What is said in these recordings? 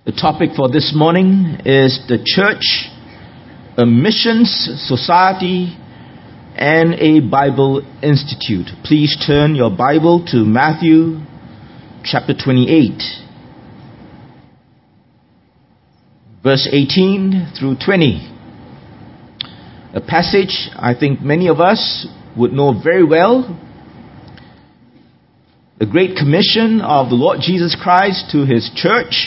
The topic for this morning is the church, a missions society, and a Bible institute. Please turn your Bible to Matthew chapter 28, verse 18 through 20. A passage I think many of us would know very well. The Great Commission of the Lord Jesus Christ to His church.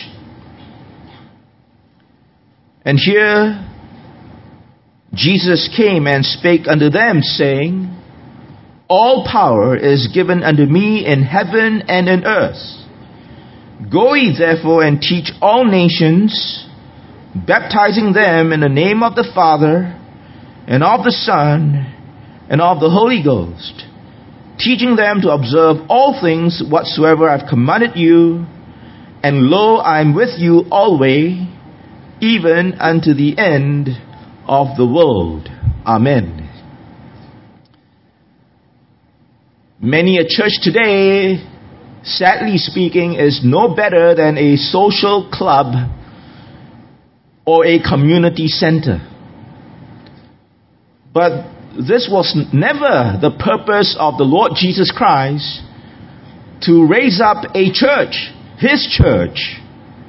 And here, Jesus came and spake unto them, saying, All power is given unto me in heaven and in earth. Go ye therefore and teach all nations, baptizing them in the name of the Father, and of the Son, and of the Holy Ghost, teaching them to observe all things whatsoever I have commanded you, and lo, I am with you always, even unto the end of the world. Amen. Many a church today, sadly speaking, is no better than a social club or a community center. But this was never the purpose of the Lord Jesus Christ, to raise up a church, His church.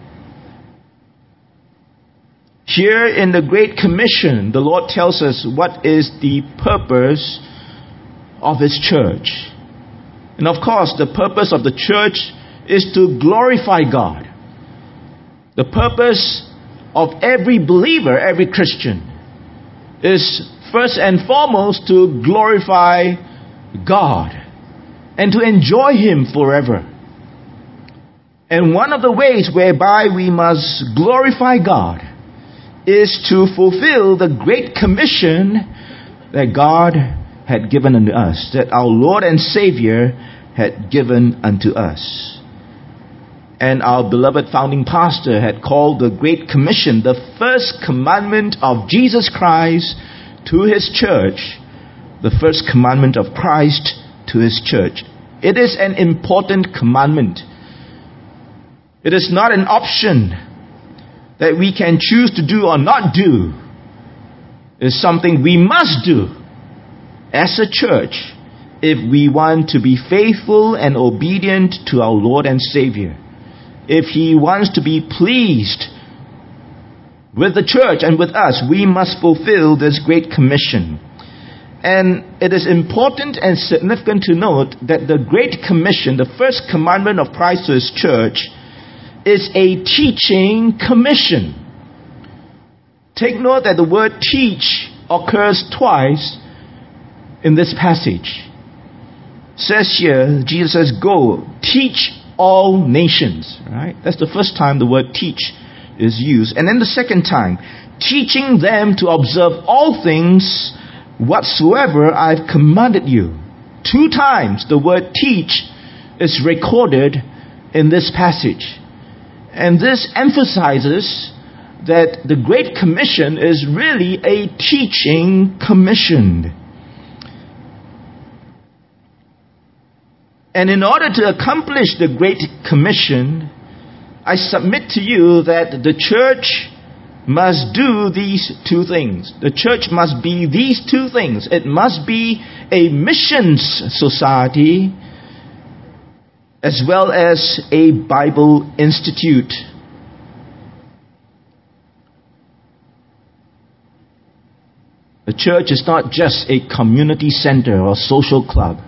Here in the Great Commission, the Lord tells us what is the purpose of His church. And of course, the purpose of the church is to glorify God. The purpose of every believer, every Christian, is first and foremost to glorify God and to enjoy Him forever. And one of the ways whereby we must glorify God is to fulfill the Great Commission that God had given unto us, that our Lord and Savior had given unto us. And our beloved founding pastor had called the Great Commission the first commandment of Jesus Christ to His church, the first commandment of Christ to His church. It is an important commandment. It is not an option that we can choose to do or not do. It's something we must do as a church if we want to be faithful and obedient to our Lord and Savior. If He wants to be pleased with the church and with us, we must fulfill this Great Commission. And it is important and significant to note that the Great Commission, the first commandment of Christ to His church, is a teaching commission. Take note that the word teach occurs twice in this passage. It says here, Jesus says, go, teach all nations. Right? That's the first time the word teach is used. And then the second time, teaching them to observe all things whatsoever I've commanded you. 2 times the word teach is recorded in this passage. And this emphasizes that the Great Commission is really a teaching commission. And in order to accomplish the Great Commission, I submit to you that the church must do these 2 things. The church must be these 2 things. It must be a missions society as well as a Bible institute. The church is not just a community center or social club.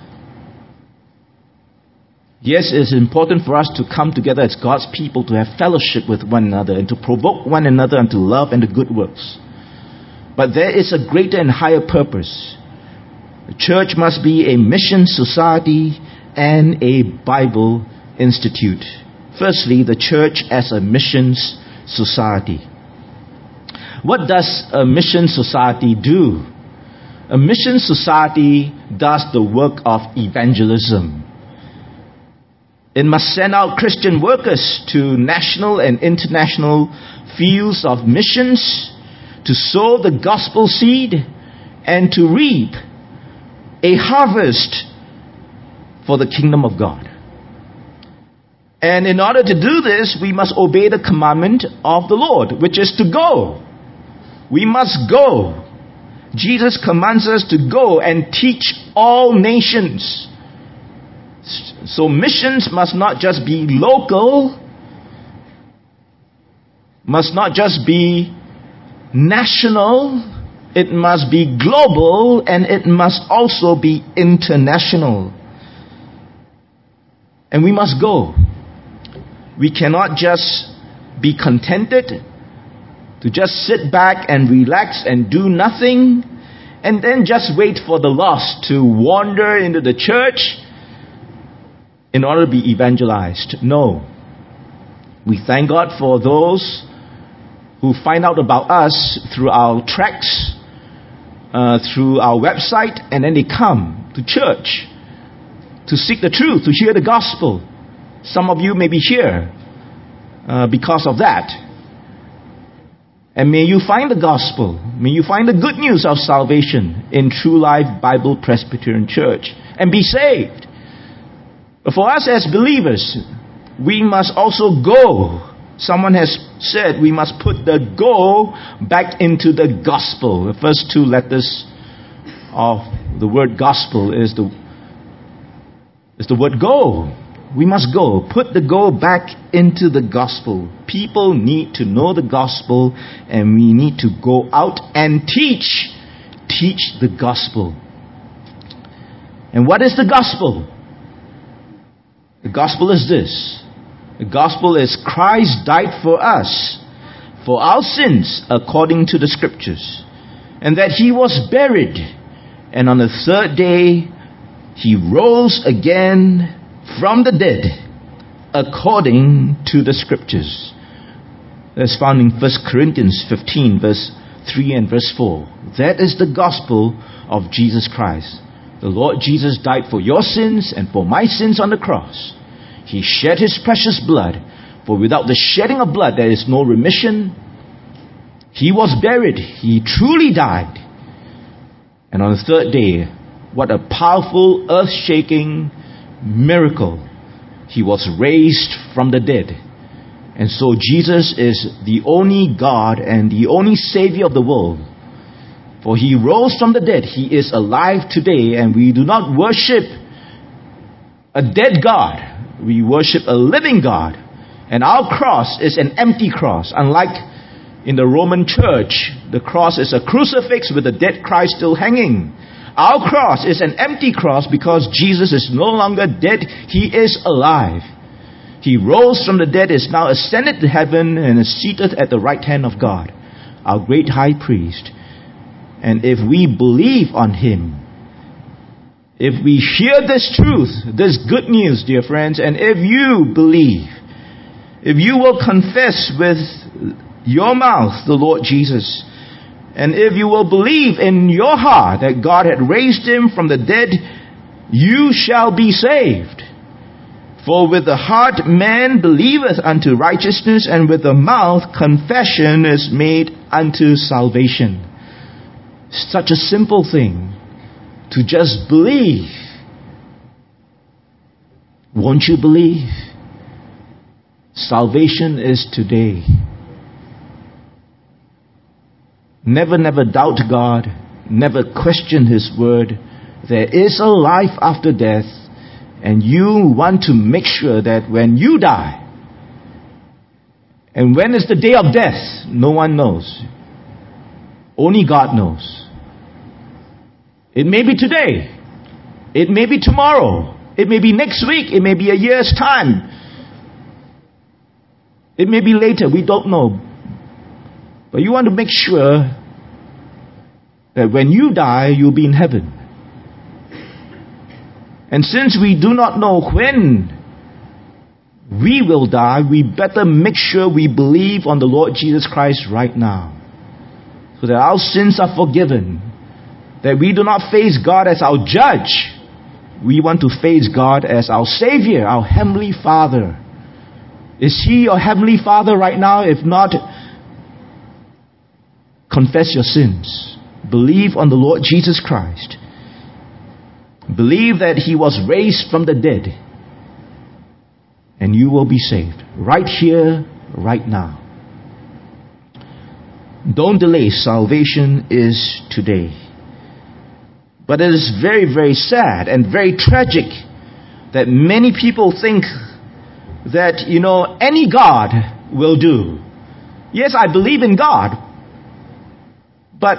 Yes, it is important for us to come together as God's people, to have fellowship with one another and to provoke one another unto love and to good works. But there is a greater and higher purpose. The church must be a mission society and a Bible institute. Firstly, the church as a missions society. What does a mission society do? A mission society does the work of evangelism. It must send out Christian workers to national and international fields of missions to sow the gospel seed and to reap a harvest for the kingdom of God. And in order to do this, we must obey the commandment of the Lord, which is to go. We must go. Jesus commands us to go and teach all nations. So missions must not just be local, must not just be national, it must be global, and it must also be international. And we must go. We cannot just be contented to just sit back and relax and do nothing, and then just wait for the lost to wander into the church in order to be evangelized. No. We thank God for those who find out about us through our tracts, through our website, and then they come to church to seek the truth, to hear the gospel. Some of you may be here because of that. And may you find the gospel, may you find the good news of salvation in True Life Bible Presbyterian Church and be saved. But for us as believers, we must also go. Someone has said we must put the go back into the gospel. The first two letters of the word gospel is the word go. We must go. Put the go back into the gospel. People need to know the gospel, and we need to go out and teach. Teach the gospel. And what is the gospel? The gospel is this. The gospel is Christ died for us, for our sins, according to the scriptures, and that he was buried, and on the third day he rose again from the dead, according to the scriptures. That's found in 1 Corinthians 15, verse 3 and verse 4. That is the gospel of Jesus Christ. The Lord Jesus died for your sins and for my sins on the cross. He shed his precious blood, for without the shedding of blood there is no remission. He was buried. He truly died. And on the third day, what a powerful, earth-shaking miracle. He was raised from the dead. And so Jesus is the only God and the only Savior of the world. For he rose from the dead. He is alive today, and we do not worship a dead God. We worship a living God. And our cross is an empty cross. Unlike in the Roman church, the cross is a crucifix with a dead Christ still hanging. Our cross is an empty cross because Jesus is no longer dead. He is alive. He rose from the dead, is now ascended to heaven, and is seated at the right hand of God, our great high priest. And if we believe on him, if we hear this truth, this good news, dear friends, and if you believe, if you will confess with your mouth the Lord Jesus, and if you will believe in your heart that God had raised him from the dead, you shall be saved. For with the heart man believeth unto righteousness, and with the mouth confession is made unto salvation. Such a simple thing to just believe. Won't you believe? Salvation is today. Never doubt God. Never question his word. There is a life after death, and you want to make sure that when you die, and when is the day of death, no one knows. Only God knows. It may be today. It may be tomorrow. It may be next week. It may be a year's time. It may be later. We don't know. But you want to make sure that when you die, you'll be in heaven. And since we do not know when we will die, we better make sure we believe on the Lord Jesus Christ right now, so that our sins are forgiven, that we do not face God as our judge. We want to face God as our Savior, our Heavenly Father. Is He your Heavenly Father right now? If not, confess your sins. Believe on the Lord Jesus Christ. Believe that He was raised from the dead. and you will be saved. Right here, right now. Don't delay. Salvation is today. But it is very, very sad and very tragic that many people think that, any God will do. Yes, I believe in God. But,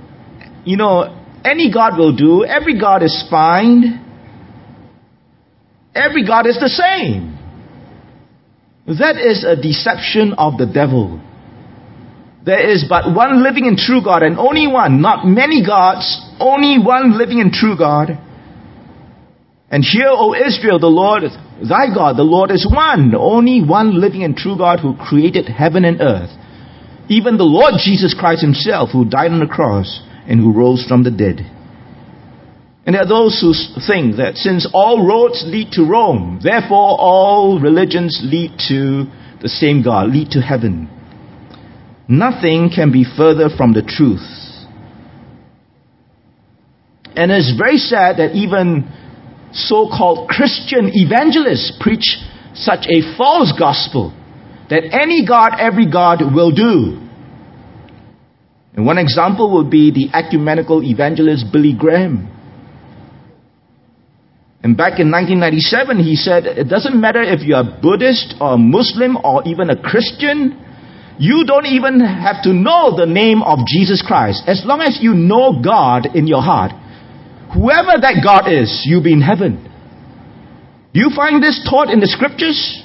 any God will do. Every God is fine. Every God is the same. That is a deception of the devil. There is but one living and true God, and only one, not many gods, only one living and true God. And hear, O Israel, the Lord, thy God, the Lord is one, only one living and true God who created heaven and earth. Even the Lord Jesus Christ himself, who died on the cross and who rose from the dead. And there are those who think that since all roads lead to Rome, therefore all religions lead to the same God, lead to heaven. Nothing can be further from the truth. And it's very sad that even so-called Christian evangelists preach such a false gospel that any God, every God will do. And one example would be the ecumenical evangelist Billy Graham. And back in 1997, he said, it doesn't matter if you are Buddhist or Muslim or even a Christian. You don't even have to know the name of Jesus Christ. As long as you know God in your heart, whoever that God is, you'll be in heaven. Do you find this taught in the scriptures?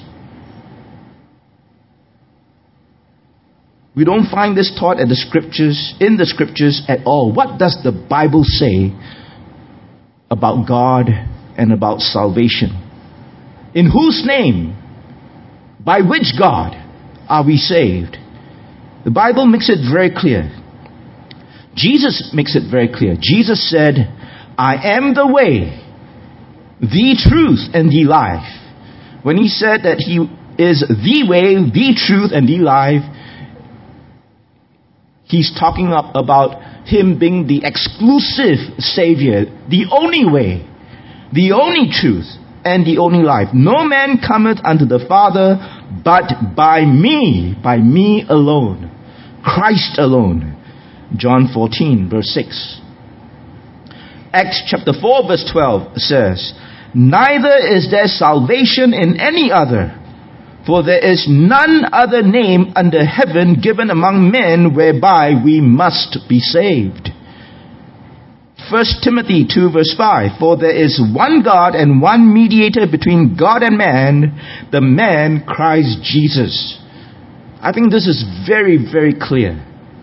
We don't find this taught in the scriptures at all. What does the Bible say about God and about salvation? In whose name? By which God are we saved? The Bible makes it very clear. Jesus makes it very clear. Jesus said, I am the way, the truth, and the life. When he said that he is the way, the truth, and the life, he's talking about him being the exclusive Savior, the only way, the only truth, and the only life. No man cometh unto the Father but by me alone. Christ alone. John 14 verse 6. Acts chapter 4 verse 12 says, neither is there salvation in any other, for there is none other name under heaven given among men whereby we must be saved. 1 Timothy 2 verse 5, for there is one God and one mediator between God and man, the man Christ Jesus. I think this is very, very clear.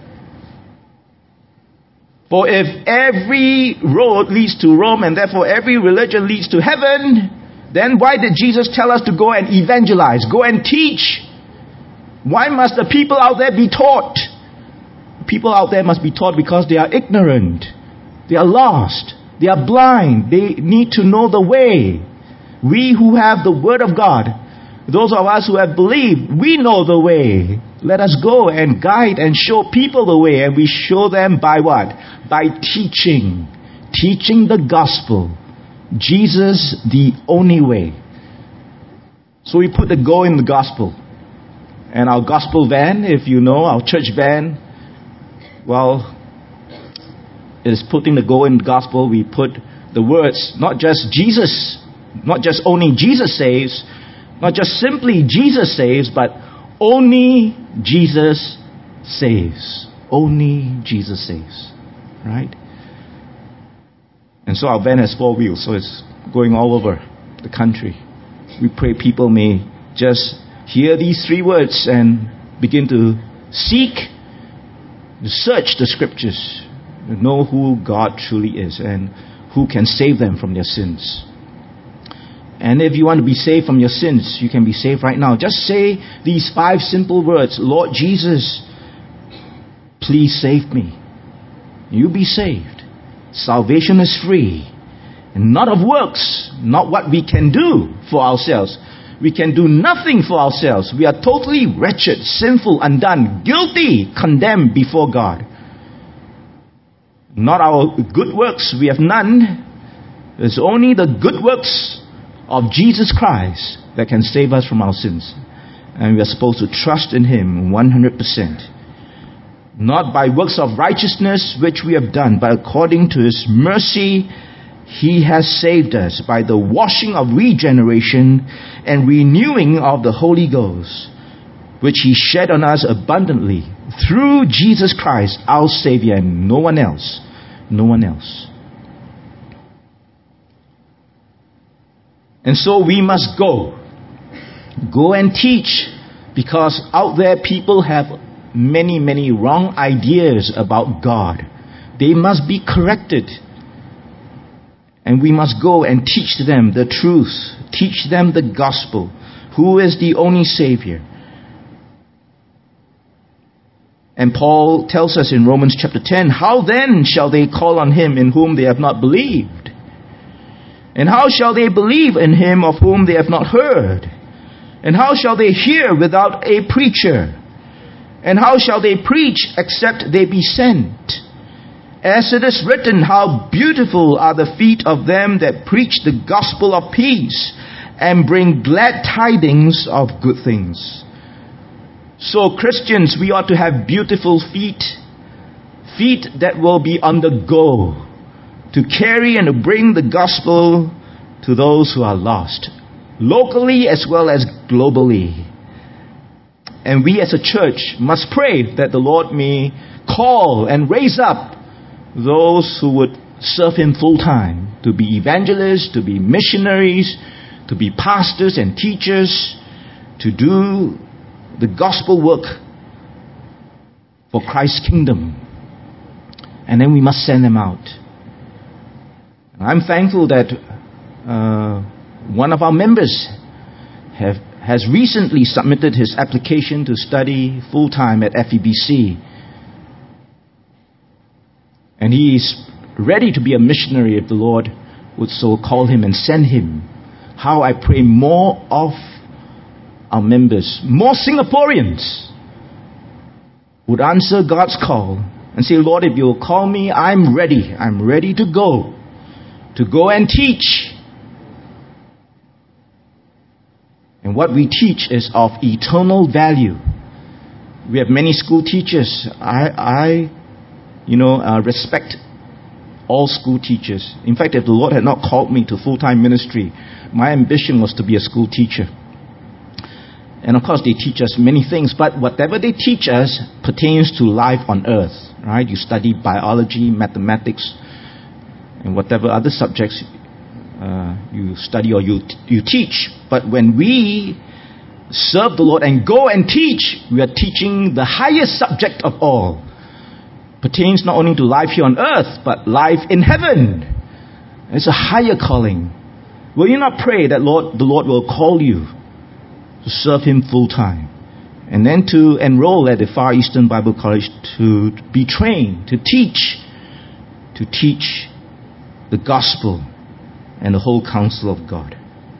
For if every road leads to Rome and therefore every religion leads to heaven, then why did Jesus tell us to go and evangelize, go and teach? Why must the people out there be taught? People out there must be taught because they are ignorant. They are lost. They are blind. They need to know the way. We who have the Word of God, those of us who have believed, we know the way. Let us go and guide and show people the way. And we show them by what? By teaching. Teaching the gospel. Jesus, the only way. So we put the go in the gospel. And our gospel van, if you know, our church van, well, is putting the go in the gospel. We put the words, not just Jesus, not just only Jesus saves, not just simply Jesus saves, but only Jesus saves. Only Jesus saves. Right? And so our van has 4 wheels, so it's going all over the country. We pray people may just hear these 3 words and begin to seek, to search the scriptures, to know who God truly is and who can save them from their sins. And if you want to be saved from your sins, you can be saved right now. Just say these 5 simple words. Lord Jesus, please save me. You'll be saved. Salvation is free. And not of works. Not what we can do for ourselves. We can do nothing for ourselves. We are totally wretched, sinful, undone, guilty, condemned before God. Not our good works. We have none. It's only the good works of Jesus Christ that can save us from our sins. And we are supposed to trust in Him 100%. Not by works of righteousness which we have done, but according to His mercy, He has saved us by the washing of regeneration and renewing of the Holy Ghost, which He shed on us abundantly through Jesus Christ, our Savior, and no one else. No one else. And so we must go. Go and teach, because out there people have many wrong ideas about God. They must be corrected. And we must go and teach them the truth. Teach them the gospel. Who is the only Savior? And Paul tells us in Romans chapter 10, how then shall they call on Him in whom they have not believed? And how shall they believe in Him of whom they have not heard? And how shall they hear without a preacher? And how shall they preach except they be sent? As it is written, how beautiful are the feet of them that preach the gospel of peace and bring glad tidings of good things. So Christians, we ought to have beautiful feet. Feet that will be on the go, to carry and to bring the gospel to those who are lost, locally as well as globally. And we as a church must pray that the Lord may call and raise up those who would serve Him full time, to be evangelists, to be missionaries, to be pastors and teachers, to do the gospel work for Christ's kingdom. And then we must send them out. I'm thankful that one of our members has recently submitted his application to study full-time at FEBC. And he is ready to be a missionary if the Lord would so call him and send him. How I pray more of our members, more Singaporeans, would answer God's call and say, Lord, if you'll call me, I'm ready. I'm ready to go and teach. And what we teach is of eternal value. We have many school teachers. I respect all school teachers. In fact, if the Lord had not called me to full-time ministry, my ambition was to be a school teacher. And of course, they teach us many things, but whatever they teach us pertains to life on earth, right? You study biology, mathematics, and whatever other subjects you study or you teach. But when we serve the Lord and go and teach, we are teaching the highest subject of all. Pertains not only to life here on earth, but life in heaven. It's a higher calling. Will you not pray that the Lord will call you to serve Him full time, and then to enroll at the Far Eastern Bible College to be trained, to teach the gospel and the whole counsel of God.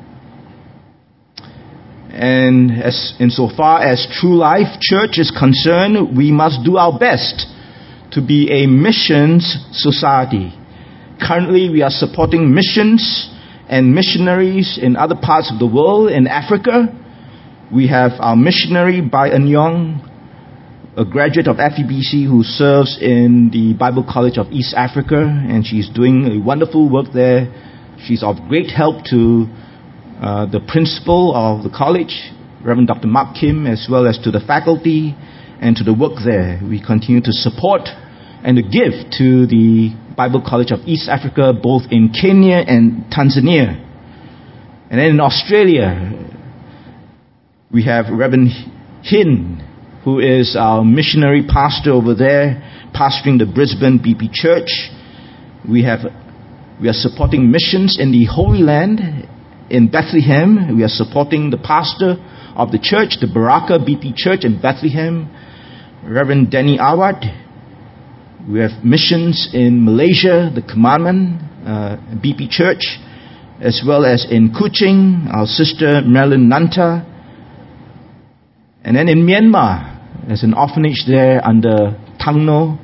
And as insofar as True Life Church is concerned, we must do our best to be a missions society. Currently, we are supporting missions and missionaries in other parts of the world. In Africa, we have our missionary, Bai Eun-yong, a graduate of FEBC who serves in the Bible College of East Africa, and she's doing a wonderful work there. She's of great help to the principal of the college, Reverend Dr. Mark Kim, as well as to the faculty and to the work there. We continue to support and to give to the Bible College of East Africa, both in Kenya and Tanzania. And then in Australia, we have Reverend Hin, who is our missionary pastor over there, pastoring the Brisbane BP Church. We are supporting missions in the Holy Land, in Bethlehem. We are supporting the pastor of the church, the Baraka BP Church in Bethlehem, Reverend Danny Awad. We have missions in Malaysia, the Kemaman BP Church, as well as in Kuching, our sister Marilyn Nanta. And then in Myanmar, there's an orphanage there under Tangno,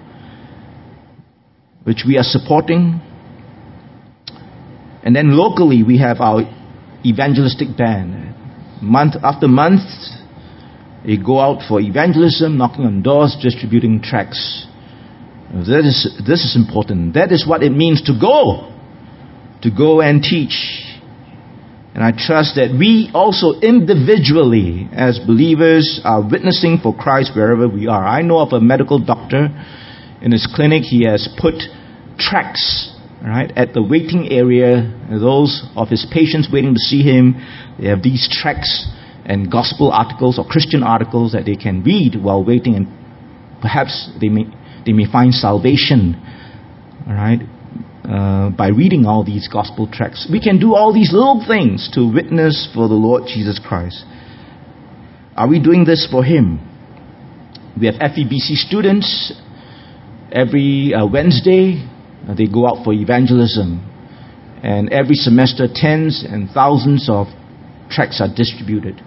which we are supporting. And then locally, we have our evangelistic band. Month after month, they go out for evangelism, knocking on doors, distributing tracts. This is important. That is what it means to go and teach. And I trust that we also individually, as believers, are witnessing for Christ wherever we are. I know of a medical doctor in his clinic. He has put tracts, right, at the waiting area. Those of his patients waiting to see him, they have these tracts and gospel articles or Christian articles that they can read while waiting, and perhaps they may find salvation, all right, by reading all these gospel tracts. We can do all these little things to witness for the Lord Jesus Christ. Are we doing this for Him? We have FEBC students. Every Wednesday, they go out for evangelism. And every semester, tens and thousands of tracts are distributed.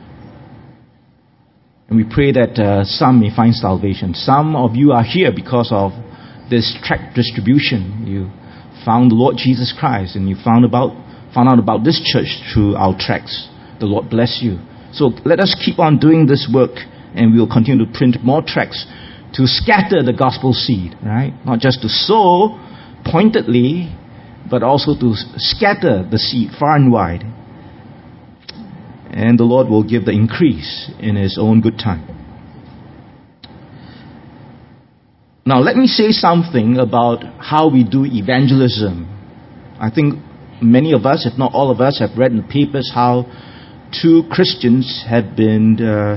And we pray that some may find salvation. Some of you are here because of this tract distribution. You found the Lord Jesus Christ, and you found out about this church through our tracts. The Lord bless you. So let us keep on doing this work, and we will continue to print more tracts to scatter the gospel seed, right? Not just to sow pointedly, but also to scatter the seed far and wide. And the Lord will give the increase in His own good time. Now, let me say something about how we do evangelism. I think many of us, if not all of us, have read in the papers how 2 Christians have been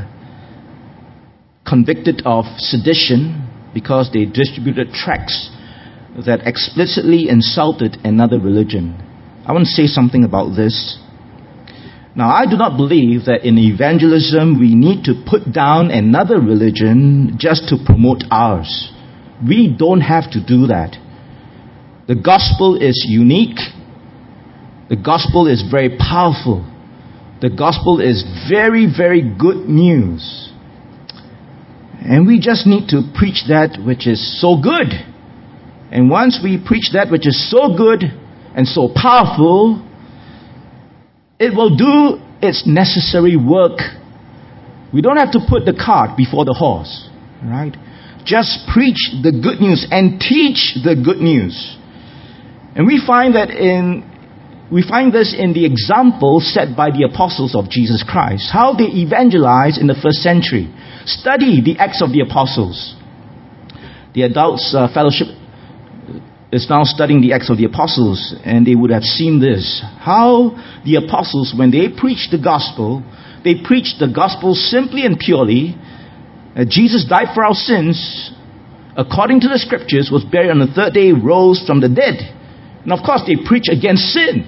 convicted of sedition because they distributed tracts that explicitly insulted another religion. I want to say something about this. Now, I do not believe that in evangelism we need to put down another religion just to promote ours. We don't have to do that. The gospel is unique. The gospel is very powerful. The gospel is very, very good news. And we just need to preach that which is so good. And once we preach that which is so good and so powerful, it will do its necessary work. We don't have to put the cart before the horse, right? Just preach the good news and teach the good news. And we find this in the example set by the apostles of Jesus Christ, how they evangelized in the first century. Study the Acts of the Apostles. The adults fellowship is now studying the Acts of the Apostles, and they would have seen this. How the apostles, when they preached the gospel, they preached the gospel simply and purely. Jesus died for our sins, according to the scriptures, was buried on the third day, rose from the dead. And of course, they preach against sin.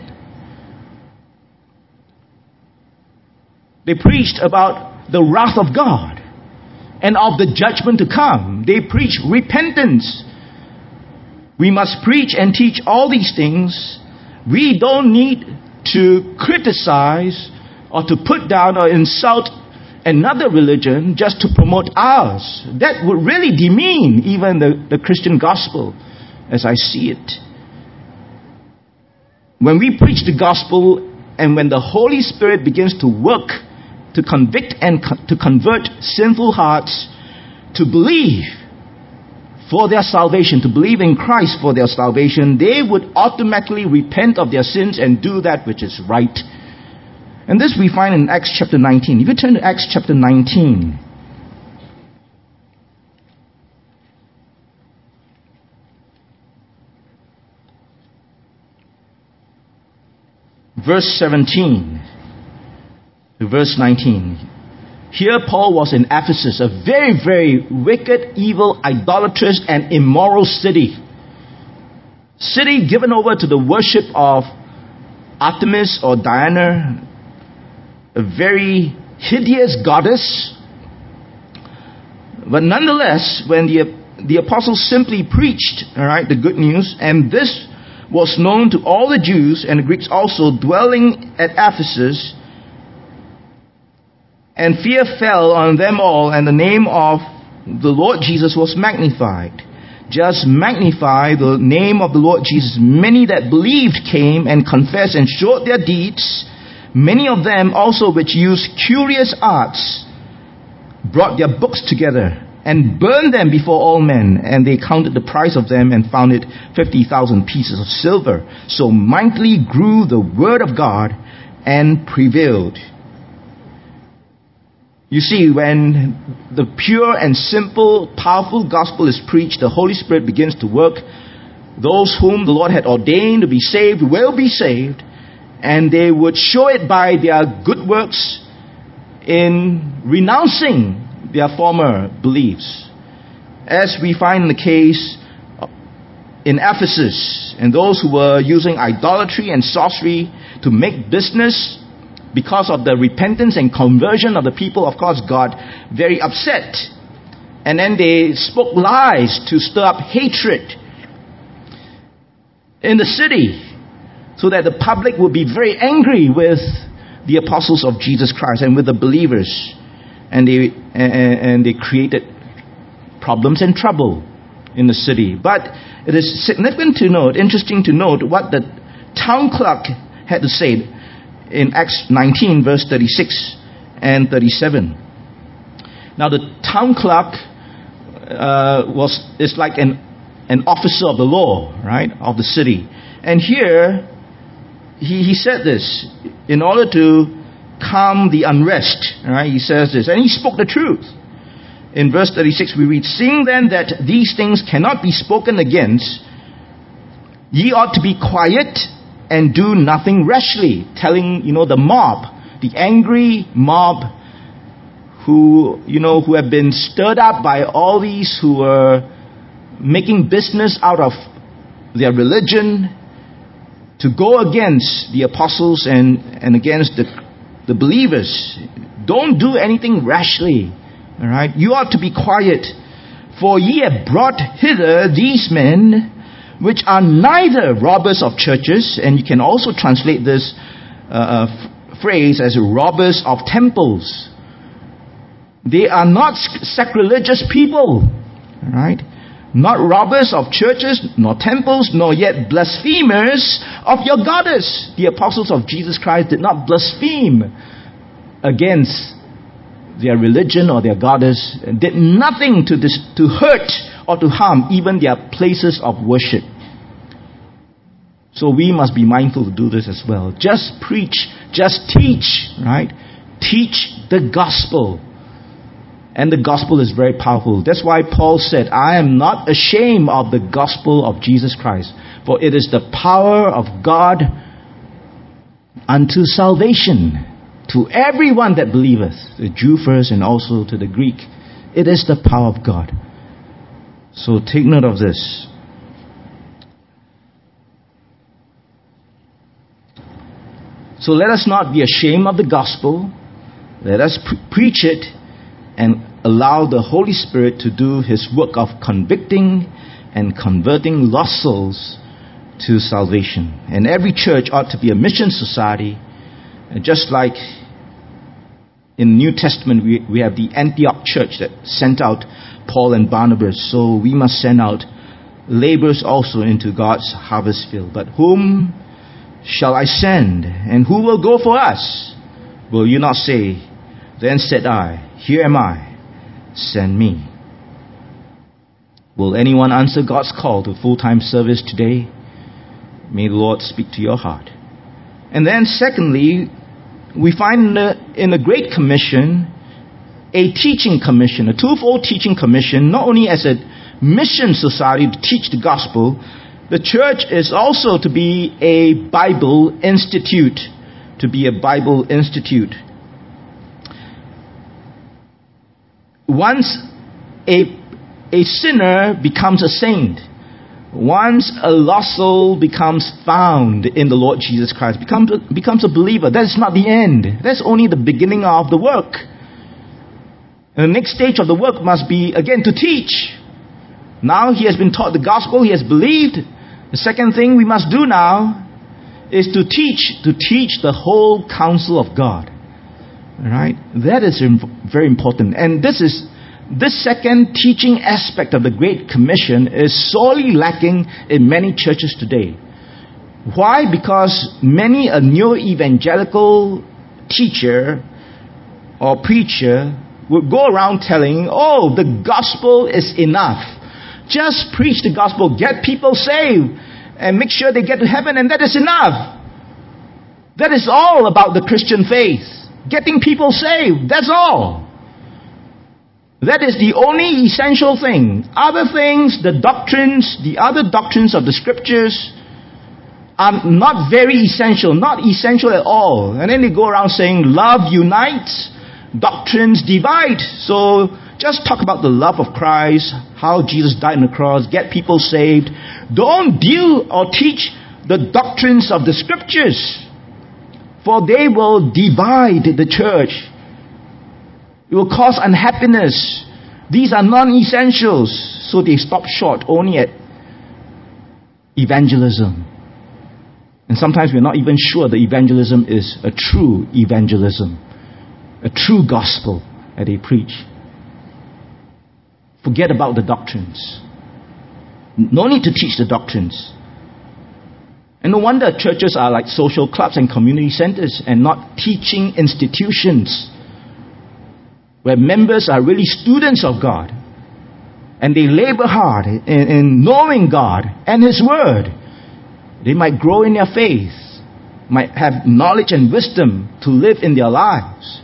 They preached about the wrath of God and of the judgment to come. They preach repentance. We must preach and teach all these things. We don't need to criticize or to put down or insult another religion just to promote ours. That would really demean even the Christian gospel as I see it. When we preach the gospel and when the Holy Spirit begins to work to convict and to convert sinful hearts to believe for their salvation, to believe in Christ for their salvation, they would automatically repent of their sins and do that which is right. And this we find in Acts chapter 19. If you turn to Acts chapter 19, verse 17 to verse 19. Here Paul was in Ephesus, a very, very wicked, evil, idolatrous, and immoral city. City given over to the worship of Artemis or Diana, a very hideous goddess. But nonetheless, when the apostles simply preached, the good news, and this was known to all the Jews and the Greeks also dwelling at Ephesus, and fear fell on them all, and the name of the Lord Jesus was magnified. Just magnify the name of the Lord Jesus. Many that believed came and confessed and showed their deeds Many of them also which used curious arts brought their books together and burned them before all men. And they counted the price of them and found it 50,000 pieces of silver. So mightily grew the word of God and prevailed. You see, when the pure and simple, powerful gospel is preached, the Holy Spirit begins to work. Those whom the Lord had ordained to be saved will be saved, and they would show it by their good works in renouncing their former beliefs. As we find in the case in Ephesus, and those who were using idolatry and sorcery to make business, because of the repentance and conversion of the people, of course, got very upset. And then they spoke lies to stir up hatred in the city, so that the public would be very angry with the apostles of Jesus Christ and with the believers. And they created problems and trouble in the city. But it is significant to note, interesting to note, what the town clerk had to say in Acts 19, verse 36 and 37. Now the town clerk is like an officer of the law, right, of the city. And here, he said this, in order to calm the unrest, right, he says this, and he spoke the truth. In verse 36 we read, "Seeing then that these things cannot be spoken against, ye ought to be quiet and do nothing rashly," telling, the mob, the angry mob who have been stirred up by all these who were making business out of their religion, to go against the apostles and against the believers. Don't do anything rashly. All right? You ought to be quiet. "For ye have brought hither these men, which are neither robbers of churches," and you can also translate this phrase as robbers of temples. They are not sacrilegious people, right? Not robbers of churches, nor temples, nor yet blasphemers of your goddess. The apostles of Jesus Christ did not blaspheme against their religion or their goddess, and did nothing to hurt or to harm even their places of worship. So we must be mindful to do this as well. Just preach, just teach, right? Teach the gospel. And the gospel is very powerful. That's why Paul said, "I am not ashamed of the gospel of Jesus Christ, for it is the power of God unto salvation to everyone that believeth," the Jew first and also to the Greek. It is the power of God. So take note of this. So let us not be ashamed of the gospel. Let us preach it and allow the Holy Spirit to do His work of convicting and converting lost souls to salvation. And every church ought to be a mission society. And just like in the New Testament, we have the Antioch church that sent out Paul and Barnabas. So we must send out laborers also into God's harvest field. "But whom shall I send? And who will go for us? Will you not say, then said I, here am I, send me." Will anyone answer God's call to full-time service today? May the Lord speak to your heart. And then secondly, we find in the Great Commission a teaching commission, a twofold teaching commission, not only as a mission society to teach the gospel. The church is also to be a Bible institute. To be a Bible institute. Once a sinner becomes a saint, once a lost soul becomes found in the Lord Jesus Christ, becomes a believer, that's not the end. That's only the beginning of the work. And the next stage of the work must be, again, to teach. Now he has been taught the gospel, he has believed. The second thing we must do now is to teach the whole counsel of God. All right? That is very important. And this second teaching aspect of the Great Commission is sorely lacking in many churches today. Why? Because many a neo-evangelical teacher or preacher would go around telling, oh, the gospel is enough. Just preach the gospel, get people saved, and make sure they get to heaven, and that is enough. That is all about the Christian faith. Getting people saved, that's all. That is the only essential thing. Other things, the other doctrines of the scriptures are not very essential, not essential at all. And then they go around saying love unites, doctrines divide. So just talk about the love of Christ, how Jesus died on the cross, get people saved. Don't deal or teach the doctrines of the scriptures, for they will divide the church. It will cause unhappiness. These are non-essentials. So they stop short only at evangelism. And sometimes we're not even sure the evangelism is a true evangelism, a true gospel that they preach. Forget about the doctrines. No need to teach the doctrines. And no wonder churches are like social clubs and community centers and not teaching institutions, where members are really students of God and they labor hard in knowing God and His Word. They might grow in their faith, might have knowledge and wisdom to live in their lives.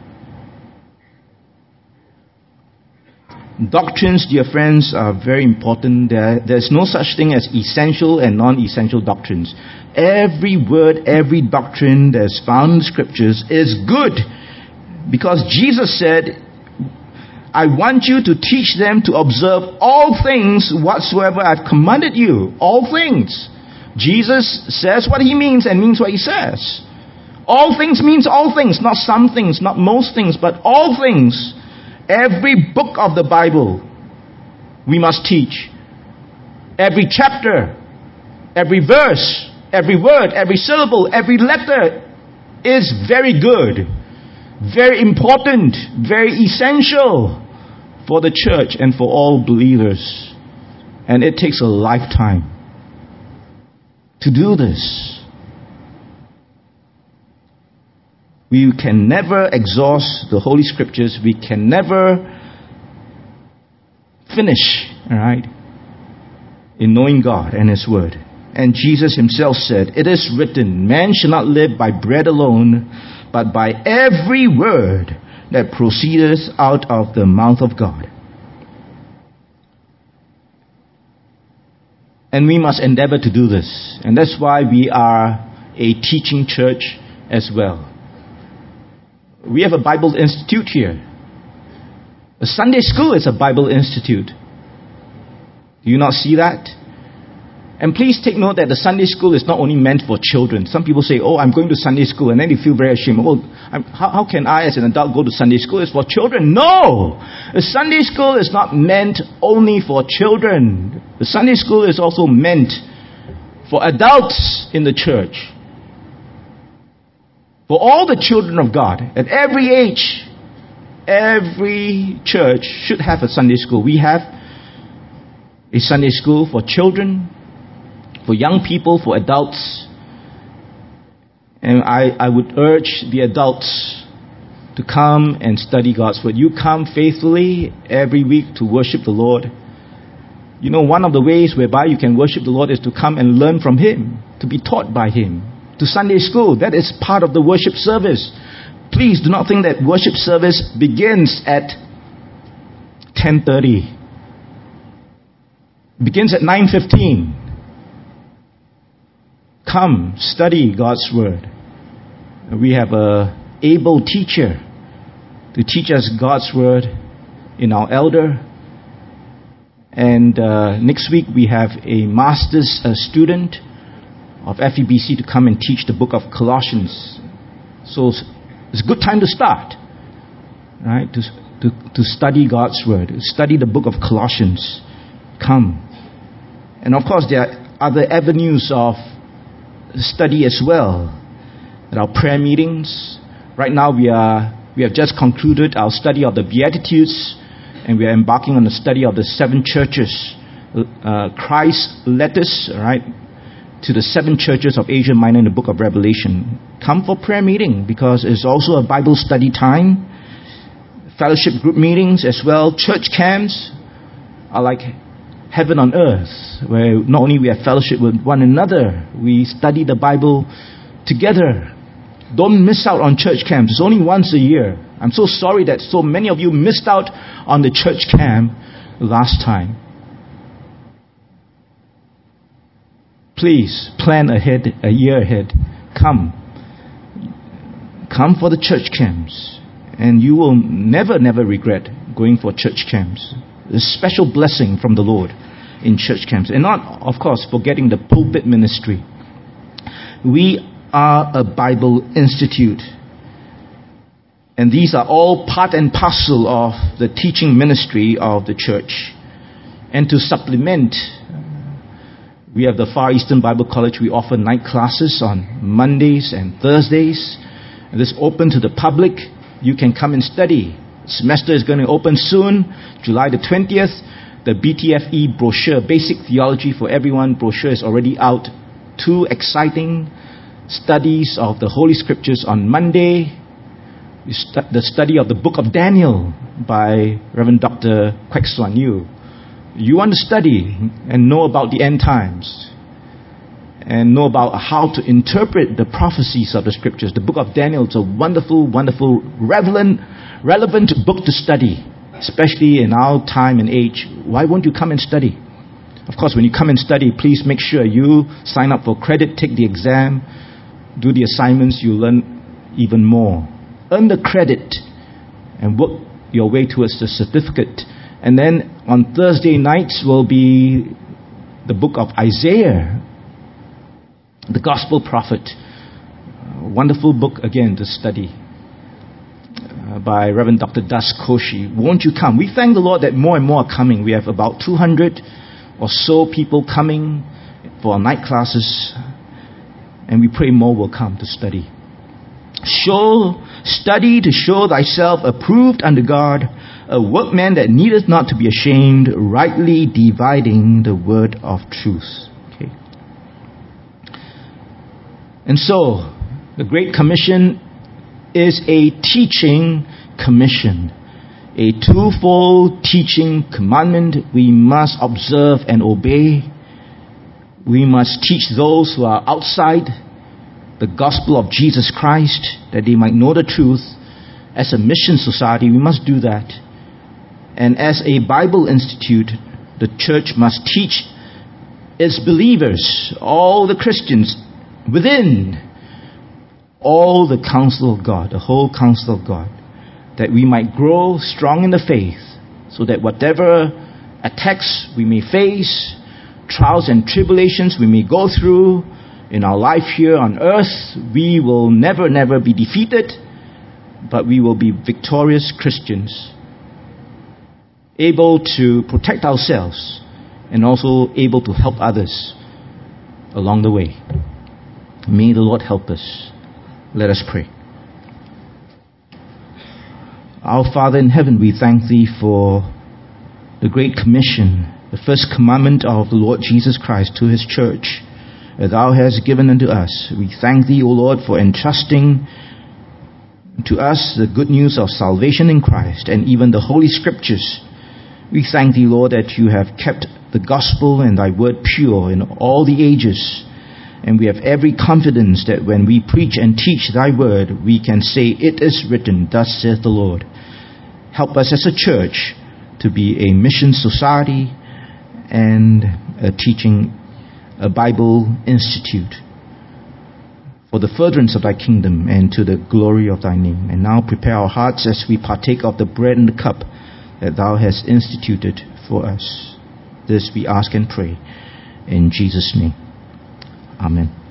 Doctrines, dear friends, are very important. There's no such thing as essential and non-essential doctrines. Every word, every doctrine that's found in the scriptures is good. Because Jesus said, I want you to teach them to observe all things whatsoever I've commanded you. All things. Jesus says what He means and means what He says. All things means all things, not some things, not most things, but all things. Every book of the Bible we must teach. Every chapter, every verse, every word, every syllable, every letter is very good, very important, very essential for the church and for all believers. And it takes a lifetime to do this. We can never exhaust the Holy Scriptures. We can never finish, right, in knowing God and His Word. And Jesus Himself said, it is written, man shall not live by bread alone, but by every word that proceedeth out of the mouth of God. And we must endeavor to do this. And that's why we are a teaching church as well. We have a Bible Institute here. A Sunday school is a Bible Institute. Do you not see that? And please take note that the Sunday school is not only meant for children. Some people say, oh, I'm going to Sunday school, and then they feel very ashamed. Oh, how can I as an adult go to Sunday school? It's for children. No! The Sunday school is not meant only for children. The Sunday school is also meant for adults in the church. For all the children of God, at every age, every church should have a Sunday school. We have a Sunday school for children, for young people, for adults. And I would urge the adults to come and study God's Word. You come faithfully every week to worship the Lord. You know, one of the ways whereby you can worship the Lord is to come and learn from Him, to be taught by Him. To Sunday school, that is part of the worship service. Please do not think that worship service begins at 10:30. It begins at 9:15. Come, study God's Word. We have an able teacher to teach us God's Word in our elder. And next week we have a master's student of FEBC to come and teach the book of Colossians. So it's a good time to start, right? To study God's Word, study the book of Colossians. Come. And of course there are other avenues of study as well. At our prayer meetings, right now we have just concluded our study of the Beatitudes, and we are embarking on the study of the 7 churches, Christ's letters, right? to the 7 churches of Asia Minor in the book of Revelation. Come for prayer meeting, because it's also a Bible study time. Fellowship group meetings as well. Church camps are like heaven on earth, where not only we have fellowship with one another, we study the Bible together. Don't miss out on church camps. It's only once a year. I'm so sorry that so many of you missed out on the church camp last time. Please plan ahead, a year ahead. Come for the church camps, and you will never regret going for church camps. A special blessing from the Lord in church camps. And not, of course, forgetting the pulpit ministry. We are a Bible institute, and these are all part and parcel of the teaching ministry of the church. And to supplement, we have the Far Eastern Bible College. We offer night classes on Mondays and Thursdays. And this is open to the public. You can come and study. Semester is going to open soon, July the 20th. The BTFE brochure, Basic Theology for Everyone brochure, is already out. 2 exciting studies of the Holy Scriptures on Monday. The study of the book of Daniel by Reverend Dr. Kwek Suan Yu. You want to study and know about the end times and know about how to interpret the prophecies of the Scriptures. The book of Daniel is a wonderful, relevant book to study, especially in our time and age. Why won't you come and study? Of course, when you come and study, please make sure you sign up for credit, take the exam, do the assignments, you learn even more. Earn the credit and work your way towards the certificate. And then on Thursday nights will be the book of Isaiah, the Gospel Prophet. A wonderful book again to study by Reverend Dr. Das Koshi. Won't you come? We thank the Lord that more and more are coming. We have about 200 or so people coming for our night classes, and we pray more will come to study. Study to show thyself approved unto God, a workman that needeth not to be ashamed, rightly dividing the word of truth. Okay. And so, the Great Commission is a teaching commission. A twofold teaching commandment we must observe and obey. We must teach those who are outside the gospel of Jesus Christ, that they might know the truth. As a mission society, we must do that. And as a Bible institute, the church must teach its believers, all the Christians, within all the counsel of God, the whole counsel of God, that we might grow strong in the faith, so that whatever attacks we may face, trials and tribulations we may go through in our life here on earth, we will never be defeated, but we will be victorious Christians, able to protect ourselves and also able to help others along the way. May the Lord help us. Let us pray. Our Father in heaven, we thank Thee for the Great Commission, the first commandment of the Lord Jesus Christ to His church, that Thou hast given unto us. We thank Thee, O Lord, for entrusting to us the good news of salvation in Christ and even the Holy Scriptures. We thank Thee, Lord, that You have kept the gospel and Thy word pure in all the ages. And we have every confidence that when we preach and teach Thy word, we can say, it is written, thus saith the Lord. Help us as a church to be a mission society and a Bible institute for the furtherance of Thy kingdom and to the glory of Thy name. And now prepare our hearts as we partake of the bread and the cup that Thou hast instituted for us. This we ask and pray in Jesus' name. Amen.